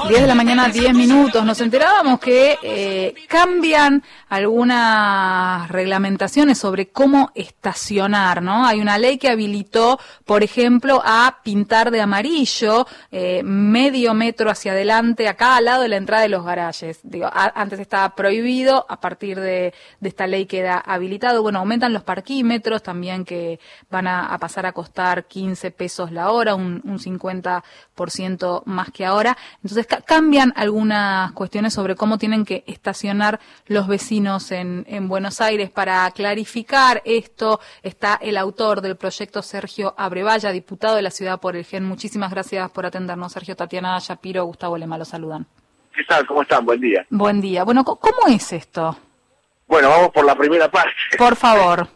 10 de la mañana, 10 minutos. Nos enterábamos que cambian algunas reglamentaciones sobre cómo estacionar, ¿no? Hay una ley que habilitó, por ejemplo, a pintar de amarillo medio metro hacia adelante a cada lado de la entrada de los garajes. Digo, antes estaba prohibido, a partir de esta ley queda habilitado. Bueno, aumentan los parquímetros también, que van a pasar a costar 15 pesos la hora, un 50% más que ahora. Entonces cambian algunas cuestiones sobre cómo tienen que estacionar los vecinos en Buenos Aires. Para clarificar esto está el autor del proyecto, Sergio Abrevaya, diputado de la ciudad por el GEN. Muchísimas gracias por atendernos, Sergio. Tatiana Shapiro, Gustavo Lema, los saludan. ¿Qué tal? ¿Cómo están? Buen día. Buen día. Bueno, ¿cómo es esto? Bueno, vamos por la primera parte. Por favor.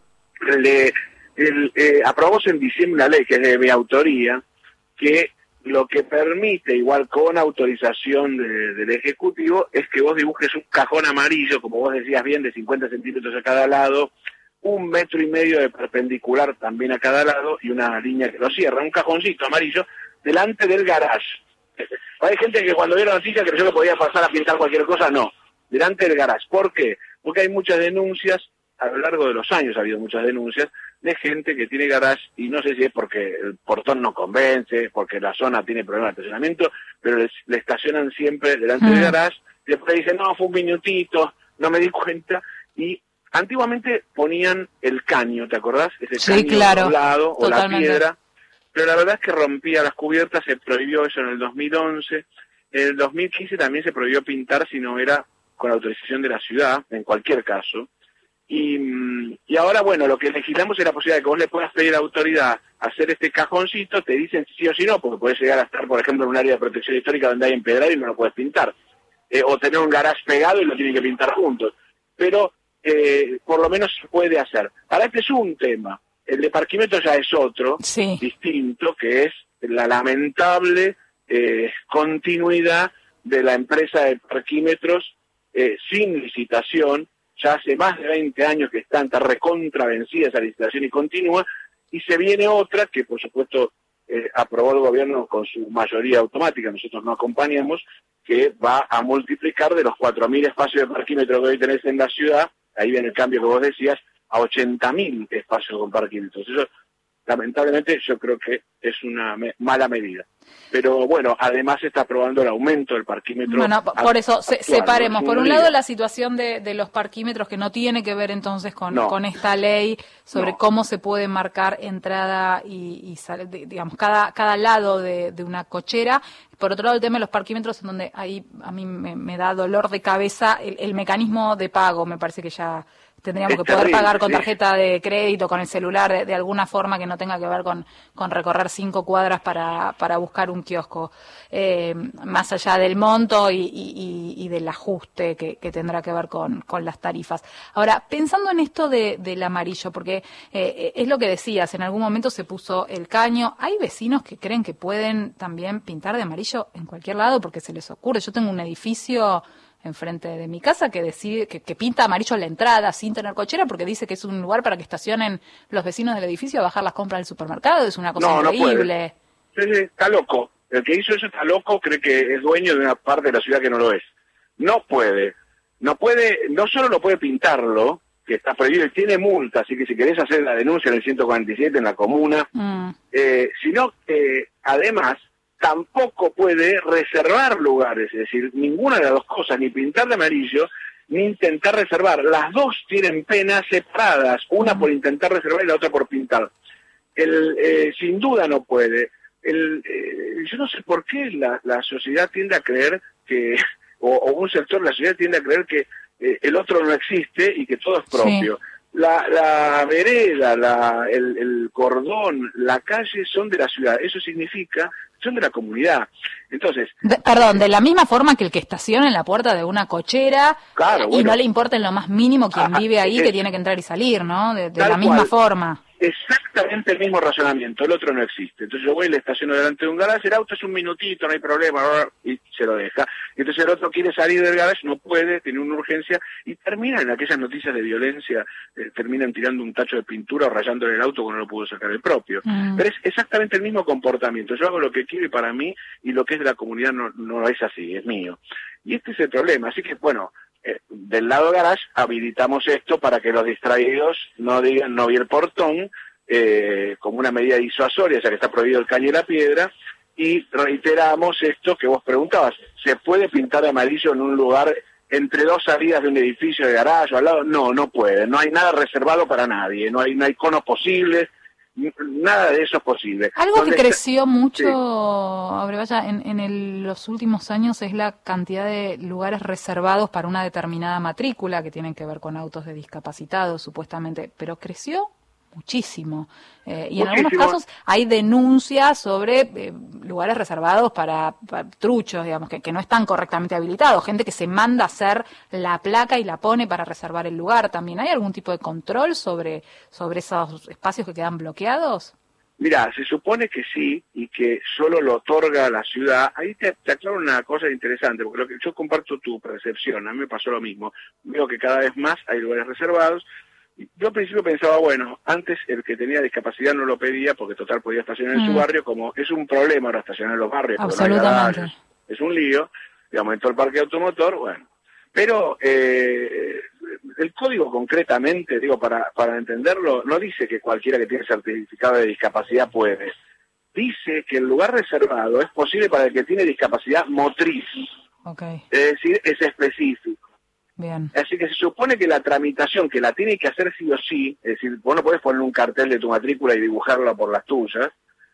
Aprobamos en diciembre una ley que es de mi autoría, que lo que permite, igual con autorización del Ejecutivo, es que vos dibujes un cajón amarillo, como vos decías bien, de 50 centímetros a cada lado, 1,5 metros de perpendicular también a cada lado, y una línea que lo cierra, un cajoncito amarillo, delante del garage. Hay gente que cuando vio la noticia creyó que podía pasar a pintar cualquier cosa, no, delante del garage. ¿Por qué? Porque hay muchas denuncias, a lo largo de los años ha habido muchas denuncias, de gente que tiene garage, y no sé si es porque el portón no convence, porque la zona tiene problemas de estacionamiento, pero le estacionan siempre delante del garage, y después dicen, no, fue un minutito, no me di cuenta, y antiguamente ponían el caño, ¿te acordás? Ese caño claro, doblado, o totalmente. la piedra, pero la verdad es que rompía las cubiertas, se prohibió eso en el 2011, en el 2015 también se prohibió pintar si no era con autorización de la ciudad, en cualquier caso. Y ahora, bueno, lo que legislamos es la posibilidad de que vos le puedas pedir a la autoridad hacer este cajoncito, te dicen sí o sí no, porque puedes llegar a estar, por ejemplo, en un área de protección histórica donde hay empedrado y no lo puedes pintar. O tener un garage pegado y lo tienen que pintar juntos. Pero por lo menos se puede hacer. Ahora este es un tema. El de parquímetros ya es otro, distinto, que es la lamentable continuidad de la empresa de parquímetros sin licitación. Ya hace más de 20 años que está recontravencida esa licitación y continúa, y se viene otra que, por supuesto, aprobó el gobierno con su mayoría automática, nosotros no acompañamos, que va a multiplicar de los 4.000 espacios de parquímetro que hoy tenés en la ciudad, ahí viene el cambio que vos decías, a 80.000 espacios con parquímetros. Eso, lamentablemente, yo creo que es una mala medida. Pero bueno, además se está aprobando el aumento del parquímetro. Bueno, por eso separemos. Por un lado, la situación de los parquímetros, que no tiene que ver entonces con esta ley sobre cómo se puede marcar entrada y digamos, cada lado de una cochera. Por otro lado, el tema de los parquímetros, en donde ahí a mí me da dolor de cabeza el mecanismo de pago. Me parece que ya tendríamos que poder pagar con tarjeta de crédito, con el celular, de alguna forma que no tenga que ver con recorrer 5 cuadras para buscar un kiosco, más allá del monto y del ajuste que tendrá que ver con las tarifas. Ahora, pensando en esto del amarillo, porque es lo que decías, en algún momento se puso el caño, hay vecinos que creen que pueden también pintar de amarillo en cualquier lado porque se les ocurre. Yo tengo un edificio enfrente de mi casa que decide que pinta amarillo la entrada sin tener cochera, porque dice que es un lugar para que estacionen los vecinos del edificio a bajar las compras del supermercado. Es una cosa increíble. No puede. Sí, está loco. El que hizo eso está loco, cree que es dueño de una parte de la ciudad que no lo es. No puede, no solo no puede pintarlo, que está prohibido y tiene multa, así que si querés hacer la denuncia en el 147 en la comuna, sino que además tampoco puede reservar lugares, es decir, ninguna de las dos cosas, ni pintar de amarillo, ni intentar reservar. Las dos tienen penas separadas, una por intentar reservar y la otra por pintar. Sin duda no puede. Yo no sé por qué la sociedad tiende a creer que, o un sector de la sociedad tiende a creer que el otro no existe y que todo es propio. La vereda, el cordón, la calle son de la ciudad, eso significa son de la comunidad. Entonces, de la misma forma que el que estaciona en la puerta de una cochera, claro, y no le importa en lo más mínimo quien vive ahí, que tiene que entrar y salir, ¿no? De la misma forma. exactamente el mismo razonamiento, el otro no existe. Entonces yo voy y le estaciono delante de un garage, el auto es un minutito, no hay problema, y se lo deja. Entonces el otro quiere salir del garage, no puede, tiene una urgencia, y termina en aquellas noticias de violencia, terminan tirando un tacho de pintura o rayándole el auto cuando no lo pudo sacar el propio. Pero es exactamente el mismo comportamiento. Yo hago lo que quiero y para mí, y lo que es de la comunidad no es así, es mío. Y este es el problema. Así que, bueno, del lado garage habilitamos esto para que los distraídos no digan no vi el portón, como una medida disuasoria, ya que está prohibido el caño y la piedra, y reiteramos esto que vos preguntabas, ¿se puede pintar de amarillo en un lugar entre dos salidas de un edificio de garaje o al lado? No puede, no hay nada reservado para nadie, no hay conos posibles, nada de eso es posible. Algo que creció mucho, Abrevaya, en los últimos años es la cantidad de lugares reservados para una determinada matrícula que tienen que ver con autos de discapacitados, supuestamente, pero creció muchísimo. Y en algunos casos hay denuncias sobre lugares reservados para truchos, digamos, que no están correctamente habilitados, gente que se manda a hacer la placa y la pone para reservar el lugar también. ¿Hay algún tipo de control sobre esos espacios que quedan bloqueados? Mira, se supone que sí, y que solo lo otorga la ciudad. Ahí te aclaro una cosa interesante, porque yo comparto tu percepción, a mí me pasó lo mismo. Veo que cada vez más hay lugares reservados. Yo al principio pensaba, bueno, antes el que tenía discapacidad no lo pedía porque total podía estacionar en su barrio, como es un problema ahora estacionar en los barrios, absolutamente, no hay es un lío, digamos, en todo el parque automotor, bueno. Pero el código concretamente, digo, para entenderlo, no dice que cualquiera que tiene certificado de discapacidad puede. Dice que el lugar reservado es posible para el que tiene discapacidad motriz. Okay. Es decir, es específico. Bien. Así que se supone que la tramitación, que la tiene que hacer sí o sí, es decir, vos no podés poner un cartel de tu matrícula y dibujarla por las tuyas,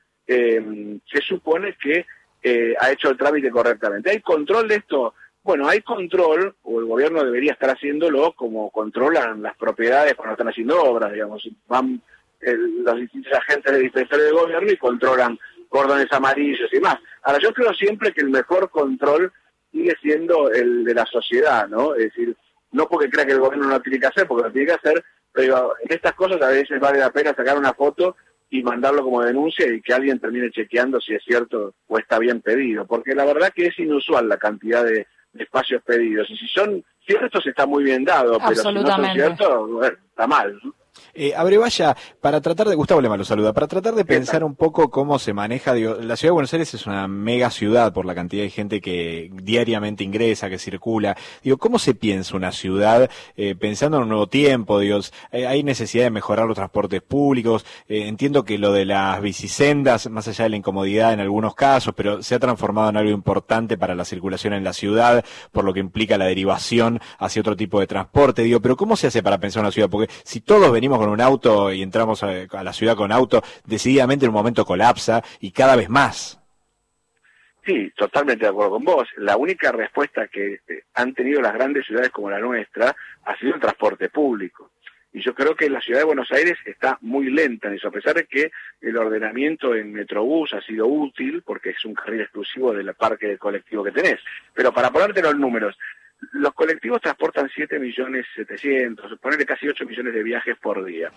se supone que ha hecho el trámite correctamente. ¿Hay control de esto? Bueno, hay control, o el gobierno debería estar haciéndolo, como controlan las propiedades cuando están haciendo obras, digamos, van los distintos agentes de dispensario de gobierno y controlan cordones amarillos y más. Ahora, yo creo siempre que el mejor control sigue siendo el de la sociedad, ¿no? Es decir, no porque crea que el gobierno no lo tiene que hacer, porque lo tiene que hacer, pero en estas cosas a veces vale la pena sacar una foto y mandarlo como denuncia y que alguien termine chequeando si es cierto o está bien pedido, porque la verdad que es inusual la cantidad de espacios pedidos, y si son ciertos está muy bien dado, pero si no son ciertos, bueno, está mal, ¿no? Abrevaya, para tratar de, Gustavo Lema lo saluda, para tratar de pensar un poco cómo se maneja, digo, la ciudad de Buenos Aires es una mega ciudad por la cantidad de gente que diariamente ingresa, que circula, digo, ¿cómo se piensa una ciudad pensando en un nuevo tiempo? Digo, hay necesidad de mejorar los transportes públicos, entiendo que lo de las bicisendas, más allá de la incomodidad en algunos casos, pero se ha transformado en algo importante para la circulación en la ciudad, por lo que implica la derivación hacia otro tipo de transporte, digo, pero ¿cómo se hace para pensar una ciudad? Porque si todos venimos con un auto y entramos a la ciudad con auto, decididamente en un momento colapsa y cada vez más. Sí, totalmente de acuerdo con vos. La única respuesta que han tenido las grandes ciudades como la nuestra ha sido el transporte público. Y yo creo que la ciudad de Buenos Aires está muy lenta en eso, a pesar de que el ordenamiento en Metrobús ha sido útil, porque es un carril exclusivo del parque colectivo que tenés. Pero para ponerte los números, los colectivos transportan 7.700.000, ponerle casi 8 millones de viajes por día.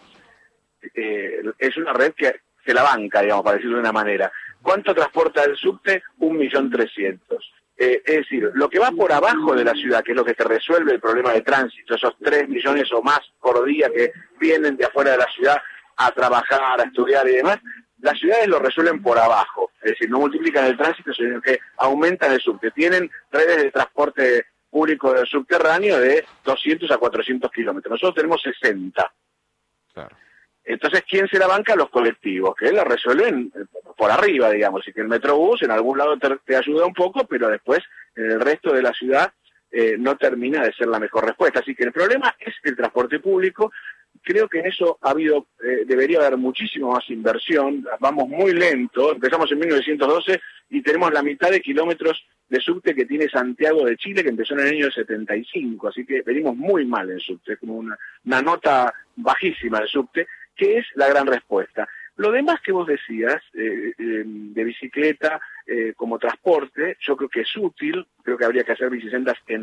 Es una red que se la banca, digamos, para decirlo de una manera. ¿Cuánto transporta el subte? 1.300.000. Es decir, lo que va por abajo de la ciudad, que es lo que te resuelve el problema de tránsito, esos 3 millones o más por día que vienen de afuera de la ciudad a trabajar, a estudiar y demás, las ciudades lo resuelven por abajo. Es decir, no multiplican el tránsito, sino que aumentan el subte. Tienen redes de transporte público subterráneo de 200 a 400 kilómetros. Nosotros tenemos 60. Claro. Entonces, ¿quién se la banca? Los colectivos, que la resuelven por arriba, digamos, y que el Metrobús en algún lado te ayuda un poco, pero después en el resto de la ciudad no termina de ser la mejor respuesta. Así que el problema es el transporte público. Creo que en eso debería haber muchísimo más inversión. Vamos muy lento. Empezamos en 1912 y tenemos la mitad de kilómetros de subte que tiene Santiago de Chile, que empezó en el año 75. Así que venimos muy mal en subte. Es como una nota bajísima de subte, que es la gran respuesta. Lo demás que vos decías, de bicicleta como transporte, yo creo que es útil. Creo que habría que hacer bicisendas en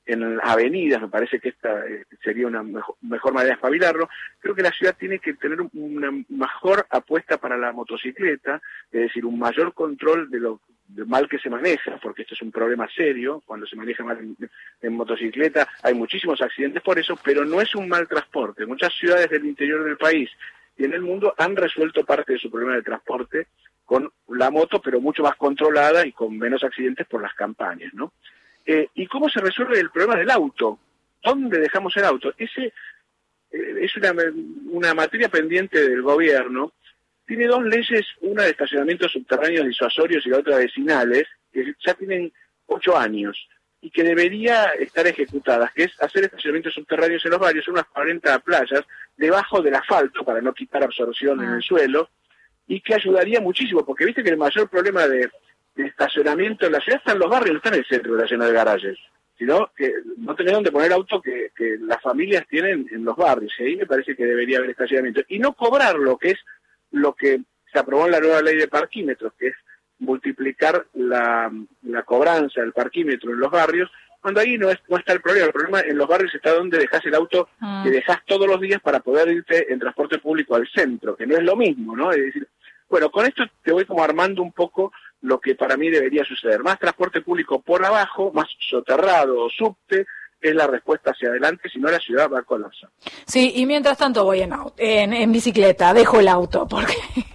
en avenidas, me parece que esta sería una mejor manera de espabilarlo. Creo que la ciudad tiene que tener una mejor apuesta para la motocicleta, es decir, un mayor control de lo mal que se maneja, porque esto es un problema serio. Cuando se maneja mal en motocicleta hay muchísimos accidentes por eso, pero no es un mal transporte. Muchas ciudades del interior del país y en el mundo han resuelto parte de su problema de transporte con la moto, pero mucho más controlada y con menos accidentes por las campañas, ¿no? ¿Y cómo se resuelve el problema del auto? ¿Dónde dejamos el auto? Ese es una materia pendiente del gobierno. Tiene dos leyes, una de estacionamientos subterráneos disuasorios y la otra vecinales, que ya tienen 8 años y que debería estar ejecutadas, que es hacer estacionamientos subterráneos en los barrios, unas 40 playas, debajo del asfalto para no quitar absorción en el suelo, y que ayudaría muchísimo, porque viste que el mayor problema de estacionamiento en la ciudad está en los barrios, no está en el centro de la llena de garajes, sino que no tenés donde poner auto que las familias tienen en los barrios, y ahí me parece que debería haber estacionamiento. Y no cobrar lo que es lo que se aprobó en la nueva ley de parquímetros, que es multiplicar la cobranza del parquímetro en los barrios, cuando ahí no está el problema en los barrios está donde dejás el auto que dejás todos los días para poder irte en transporte público al centro, que no es lo mismo, ¿no? Es decir, bueno, con esto te voy como armando un poco lo que para mí debería suceder. Más transporte público por abajo, más soterrado o subte, es la respuesta hacia adelante, si no la ciudad va a colapsar. Sí, y mientras tanto voy en bicicleta, dejo el auto, porque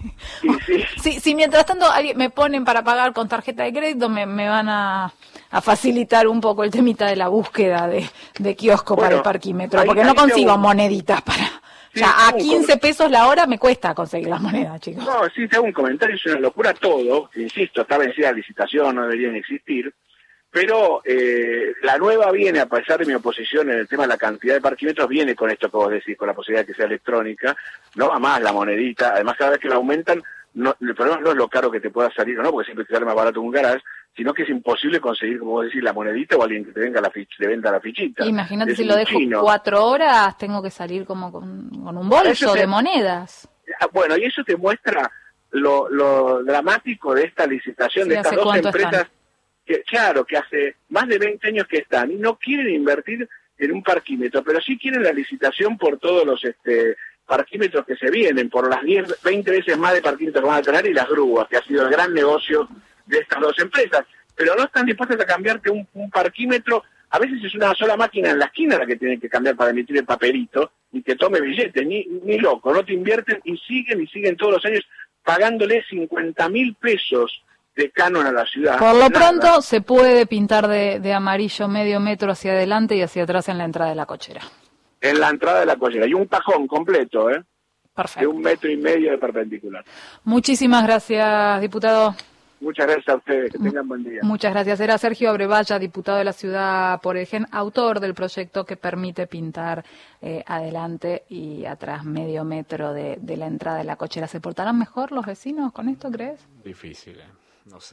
si mientras tanto alguien me ponen para pagar con tarjeta de crédito, me van a facilitar un poco el temita de la búsqueda de kiosco para el parquímetro, porque no consigo moneditas para... Sí, o sea, a 15 pesos la hora me cuesta conseguir las monedas, chicos. No, sí, te hago un comentario, es una locura todo, insisto, está vencida la licitación, no deberían existir, pero la nueva viene, a pesar de mi oposición en el tema de la cantidad de parquímetros, viene con esto que vos decís, con la posibilidad de que sea electrónica, no va más la monedita, además cada vez que la aumentan, el problema no es lo caro que te pueda salir o no, porque siempre te sale más barato un garage, sino que es imposible conseguir, como vos decís, la monedita o alguien que te venga te venda la fichita. Imagínate si lo dejo 4 horas, tengo que salir como con un bolso de monedas. Bueno, y eso te muestra lo dramático de esta licitación, de estas dos empresas, que hace más de 20 años que están y no quieren invertir en un parquímetro, pero sí quieren la licitación por todos los parquímetros que se vienen, por las 20 veces más de parquímetros que van a tener y las grúas, que ha sido el gran negocio de estas dos empresas, pero no están dispuestas a cambiarte un parquímetro. A veces es una sola máquina en la esquina la que tienen que cambiar para emitir el papelito y que tome billetes, ni loco, no te invierten y siguen todos los años pagándole 50.000 pesos de canon a la ciudad. Por lo pronto se puede pintar de amarillo medio metro hacia adelante y hacia atrás en la entrada de la cochera. En la entrada de la cochera, y un cajón completo, Perfecto. De 1,5 metros de perpendicular. Muchísimas gracias, diputado. Muchas gracias a ustedes, que tengan buen día. Muchas gracias. Era Sergio Abrevaya, diputado de la ciudad por el GEN, autor del proyecto que permite pintar adelante y atrás medio metro de la entrada de la cochera. ¿Se portarán mejor los vecinos con esto, crees? Difícil, no sé.